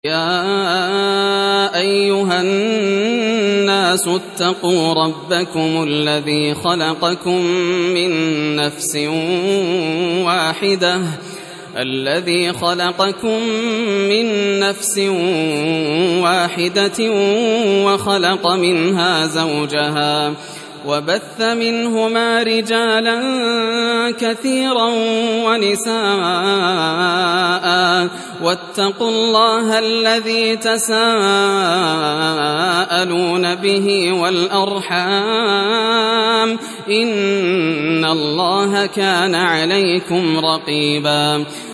يا أيها الناس اتقوا ربكم الذي خلقكم من نفس واحدة وخلق منها زوجها وبث منهما رجالا كثيرا ونساء واتقوا الله الذي تساءلون به والأرحام إن الله كان عليكم رقيبا